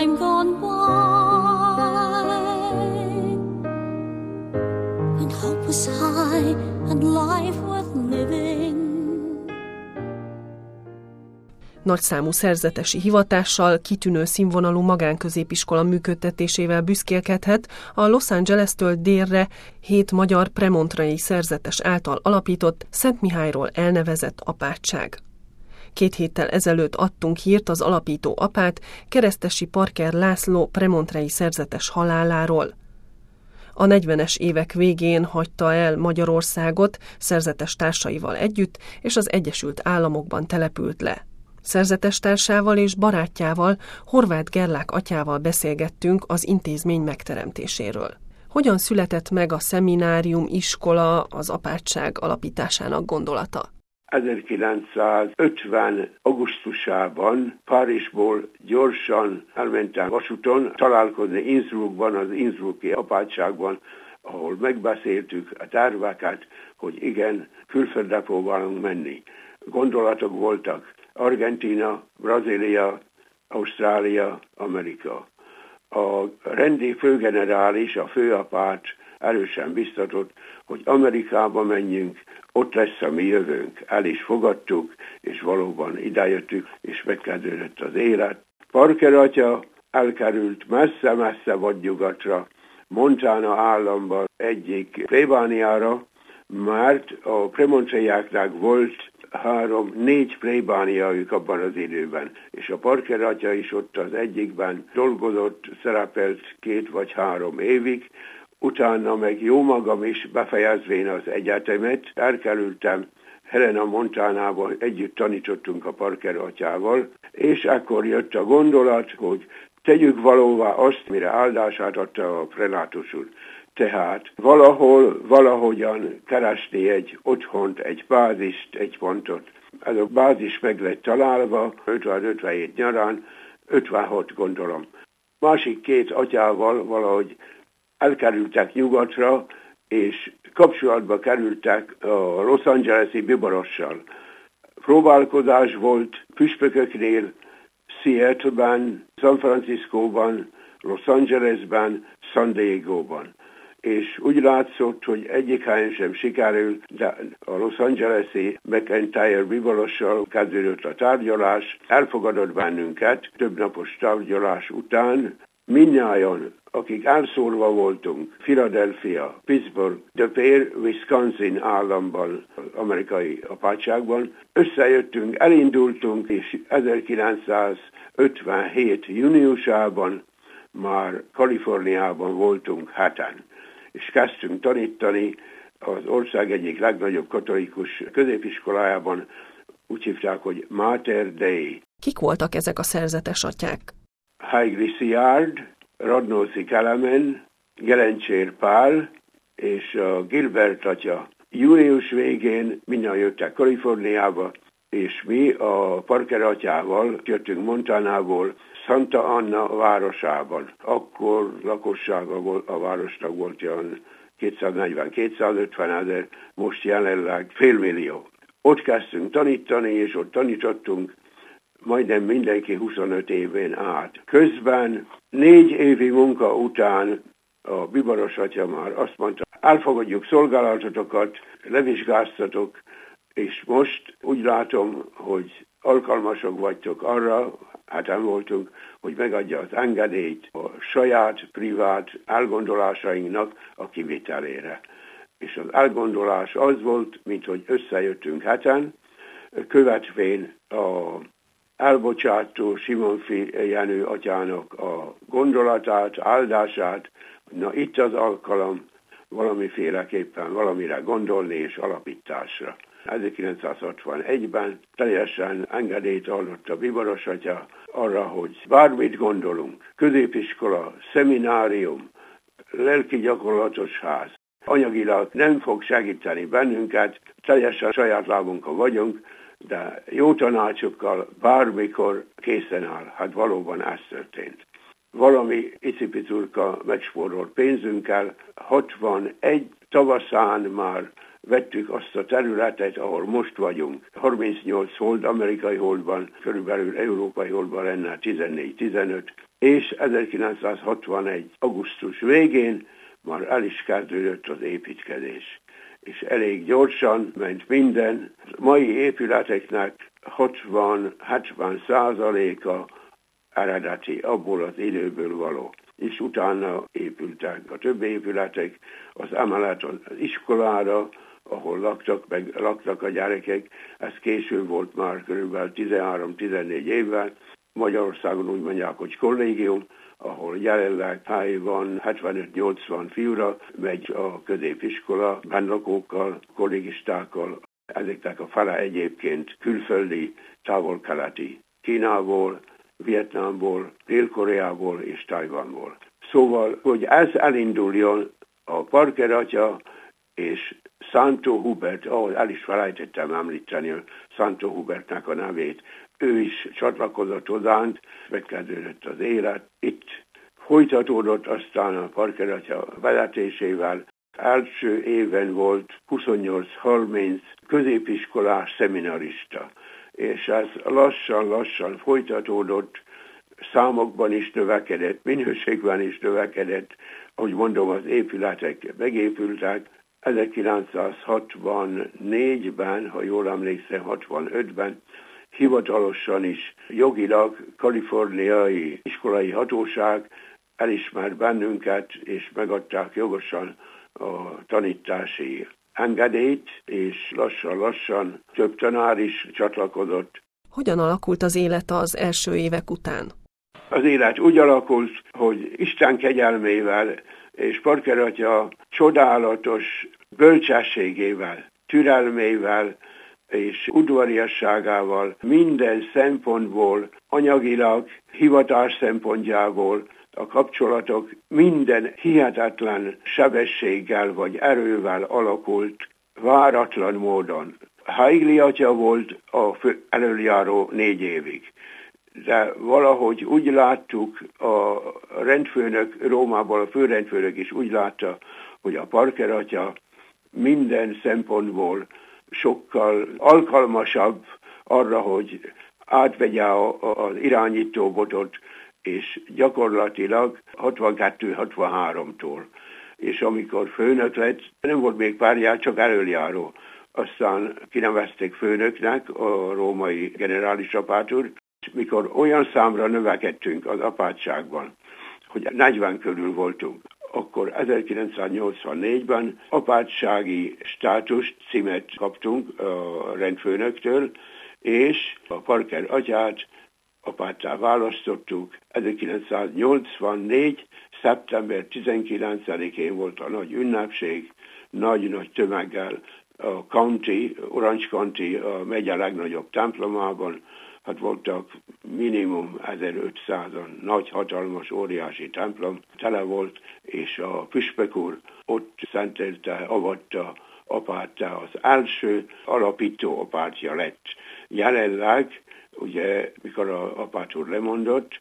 time gone by, when hope was high and life worth living. Nagyszámú szerzetesi hivatással, kitűnő színvonalú magánközépiskola működtetésével büszkélkedhet a Los Angeles-től délre 7 magyar premontrai szerzetes által alapított Szent Mihályról elnevezett apátság. 2 héttel ezelőtt adtunk hírt az alapító apát, Keresztesi Parker László premontrai szerzetes haláláról. A 40-es évek végén hagyta el Magyarországot szerzetes társaival együtt, és az Egyesült Államokban települt le. Szerzetes társával és barátjával, Horváth Gerlák atyával beszélgettünk az intézmény megteremtéséről. Hogyan született meg a szeminárium, iskola, az apátság alapításának gondolata? 1950. augusztusában Párizsból gyorsan elmentem vasúton találkozni Innsbruckban, az Innsbrucki apátságban, ahol megbeszéltük a terveket, hogy igen, külföldre próbálunk menni. Gondolatok voltak: Argentína, Brazília, Ausztrália, Amerika. A rendi főgenerális, a főapát erősen biztatott, hogy Amerikába menjünk, ott lesz a mi jövőnk. El is fogadtuk, és valóban idejöttük, és megkezdődött az élet. Parker atya elkerült messze-messze vadnyugatra, Montana államban egyik plébániára, mert a premontraiáknak volt 3-4 plébániajuk abban az időben, és a Parker atya is ott az egyikben dolgozott, szerepelt 2 vagy 3 évig, utána meg jó magam is befejezvén az egyetemet, elkerültem Helena, Montanába, együtt tanítottunk a Parker atyával, és akkor jött a gondolat, hogy tegyük valóvá azt, mire áldását adta a prelátus úr. Tehát valahogyan keresni egy otthont, egy bázist, egy pontot. Ez a bázis meg lett találva 57 nyarán, 56 gondolom. Másik 2 atyával valahogy elkerültek nyugatra, és kapcsolatba kerültek a Los Angeles-i biborossal. Próbálkozás volt püspököknél, Seattle-ben, San Franciscóban, Los Angelesben, San Diego-ban. És úgy látszott, hogy egyik helyen sem sikerül, de a Los Angeles-i McIntyre biborossal kezdődött a tárgyalás, elfogadott bennünket több napos tárgyalás után. Mindnyájan, akik elszórva voltunk, Philadelphia, Pittsburgh, De Pere, Wisconsin államban, az amerikai apátságban, összejöttünk, elindultunk, és 1957. júniusában már Kaliforniában voltunk 7-en, és kezdtünk tanítani az ország egyik legnagyobb katolikus középiskolájában, úgy hívták, hogy Mater Dei. Kik voltak ezek a szerzetes atyák? Haigli Szijjárd, Radnóci Kelemen, Gelencsér Pál és a Gilbert atya. Június végén mindjárt jöttek Kaliforniába, és mi a Parker atyával jöttünk Montanából, Santa Ana városában. Akkor lakossága a városnak volt olyan 240-250 ezer, most jelenleg 500 000. Ott kezdtünk tanítani, és ott tanítottunk majdnem mindenki 25 évén át. Közben 4 évi munka után a biboros atya már azt mondta, elfogadjuk szolgálatotokat, levizsgáztatok, és most úgy látom, hogy alkalmasok vagytok arra, heten voltunk, hogy megadja az engedélyt a saját, privát elgondolásainknak a kivitelére. És az elgondolás az volt, mint hogy összejöttünk 7-en, követvén a elbocsátó Simonfi Jenő atyának a gondolatát, áldását. Na itt az alkalom valamiféleképpen valamire gondolni és alapításra. 1961-ben teljesen engedélyt adott a biboros atya arra, hogy bármit gondolunk, középiskola, szeminárium, lelki gyakorlatos ház, anyagilag nem fog segíteni bennünket, teljesen saját lábunkon vagyunk, de jó tanácsokkal bármikor készen áll. Hát valóban ez történt. Valami icipicurka megspórolt pénzünkkel, 61 tavaszán már vettük azt a területet, ahol most vagyunk. 38 hold, amerikai holdban, körülbelül európai holdban lenne 14-15, és 1961. augusztus végén már el is kezdődött az építkezés. És elég gyorsan ment minden. Mai épületeknek 60-70% eredeti, abból az időből való. És utána épültek a többi épületek, az emelet az iskolára, ahol laktak a gyerekek. Ez később volt már kb. 13-14 évvel. Magyarországon úgy mondják, hogy kollégium, ahol jelenleg van 75-80 fiúra megy a középiskola, bennlakókkal, kollégistákkal. Ezeknek a fele egyébként külföldi, távol-keleti, Kínából, Vietnámból, Dél-Koreából és Tajvanból. Szóval, hogy ez elinduljon, a Parker atya és Santo Hubert, ahol el is felejtettem említeni Santo Hubertnek a nevét, ő is csatlakozott hozzánk, megkezdődött az élet. Itt folytatódott aztán a Parker atya vezetésével. Első éven volt 28-30 középiskolás szeminarista, és ez lassan folytatódott, számokban is növekedett, minőségben is növekedett, ahogy mondom, az épületek megépültek. 1964-ben, ha jól emlékszem, 65-ben hivatalosan is jogilag kaliforniai iskolai hatóság elismert bennünket, és megadták jogosan a tanítási engedélyt, és lassan több tanár is csatlakozott. Hogyan alakult az élet az első évek után? Az élet úgy alakult, hogy Isten kegyelmével és Parker atya csodálatos bölcsességével, türelmével és udvariasságával minden szempontból, anyagilag, hivatás szempontjából a kapcsolatok minden hihetetlen sebességgel vagy erővel alakult, váratlan módon. Haigli atya volt a elöljáró 4 évig. De valahogy úgy láttuk, a rendfőnök Rómából, a főrendfőnök is úgy látta, hogy a Parker atya minden szempontból sokkal alkalmasabb arra, hogy átvegye az irányítóbotot, és gyakorlatilag 62-63-tól. És amikor főnök lett, nem volt még párját, csak elöljáró. Aztán kinevezték főnöknek a római generális apátur, mikor olyan számra növekedtünk az apátságban, hogy 40 körül voltunk, akkor 1984-ben apátsági státust, címet kaptunk a rendfőnöktől, és a Parker atyát apáttá választottuk. 1984. szeptember 19-én volt a nagy ünnepség, nagy tömeggel a County, Orange County, a megye legnagyobb templomában. Hát voltak minimum 1500-an, nagy, hatalmas, óriási templom, tele volt, és a püspök úr ott szentelte, avatta apáttá, az első alapító apátja lett. Jelenleg, ugye, mikor a apát úr lemondott,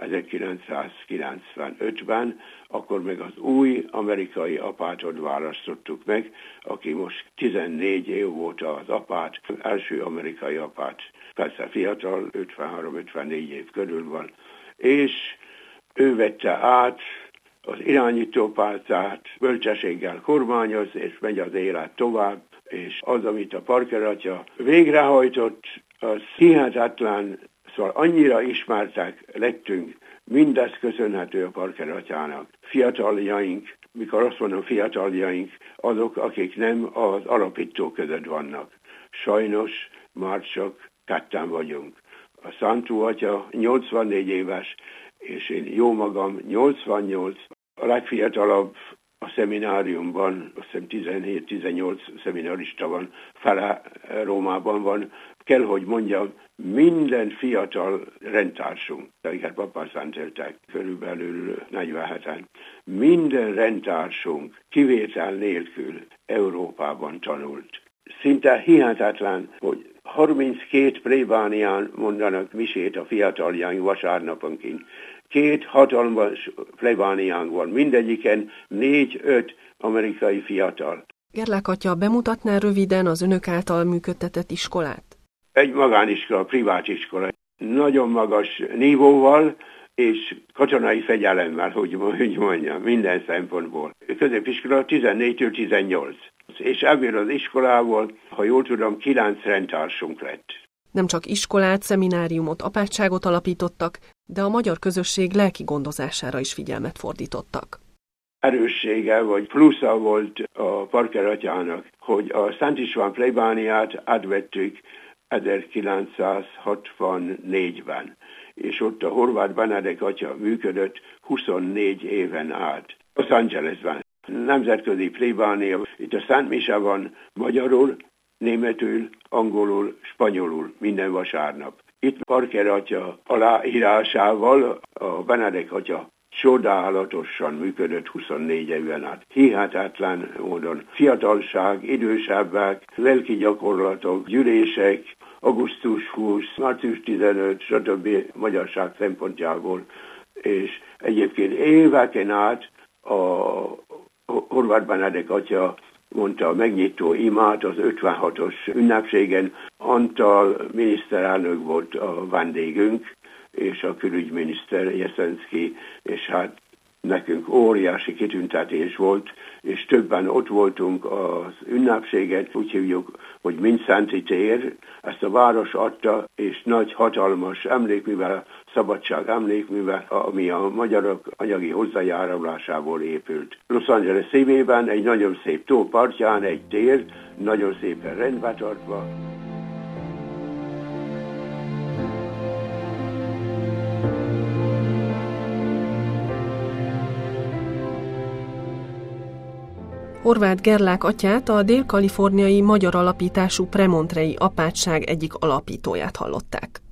1995-ben, akkor meg az új amerikai apátot választottuk meg, aki most 14 év volt az apát, első amerikai apát. Persze fiatal, 53-54 év körül van, és ő vette át az irányítópálcát, bölcsességgel kormányoz, és megy az élet tovább, és az, amit a Parker atya végrehajtott, az hihetetlen, szóval annyira ismertek lettünk, mindez köszönhető a Parker atyának. Fiataljaink, mikor azt mondom fiataljaink, azok, akik nem az alapítók között vannak. Sajnos már csak ketten vagyunk. A Santo atya 84 éves, és én jó magam 88, a legfiatalabb a szemináriumban, azt hiszem 17-18 szeminarista van, fele Rómában van. Kell, hogy mondjam, minden fiatal rendtársunk, akiket papán szenteltek, körülbelül 47-en, minden rendtársunk kivétel nélkül Európában tanult. Szinte hihetetlen, hogy 32 plébánián mondanak misét a fiataljaink vasárnaponként. 2 hatalmas plébániánk van, mindegyiken 4-5 amerikai fiatal. Gerlák atya, bemutatná röviden az önök által működtetett iskolát? Egy magániskola, privát iskola. Nagyon magas nívóval, és katonai fegyelemmel, hogy mondjam, minden szempontból. Középiskola 14-től 18. És ebből az iskolából, ha jól tudom, 9 rendtársunk lett. Nem csak iskolát, szemináriumot, apátságot alapítottak, de a magyar közösség lelki gondozására is figyelmet fordítottak. Erőssége vagy plusza volt a Parker atyának, hogy a Szent István plébániát átvettük 1964-ben, és ott a Horváth Benedek atya működött 24 éven át. Los Angelesben. Nemzetközi plébánia, itt a Szent Mise van magyarul, németül, angolul, spanyolul minden vasárnap. Itt Parker atya aláírásával a Benedek atya csodálatosan működött 24 éven át. Hihetetlen módon. Fiatalság, idősebbek, lelki gyakorlatok, gyűlések, augusztus 20, március 15, stb. Magyarság szempontjából. És egyébként éveken át a Horváth Benedek atya mondta a megnyitó imát az 56-os ünnepségen. Antal miniszterelnök volt a vendégünk, és a külügyminiszter Jeszenszky, és hát nekünk óriási kitüntetés volt, és többen ott voltunk az ünnepséget, úgy hívjuk, hogy Mindszenty tér, ezt a város adta, és nagy hatalmas emlékművel, szabadság emlékművel, ami a magyarok anyagi hozzájárulásából épült. Los Angeles szívében egy nagyon szép tó partján egy tér, nagyon szépen rendbe tartva. Horváth Gerlák atyát, a dél-kaliforniai magyar alapítású premontrei apátság egyik alapítóját hallották.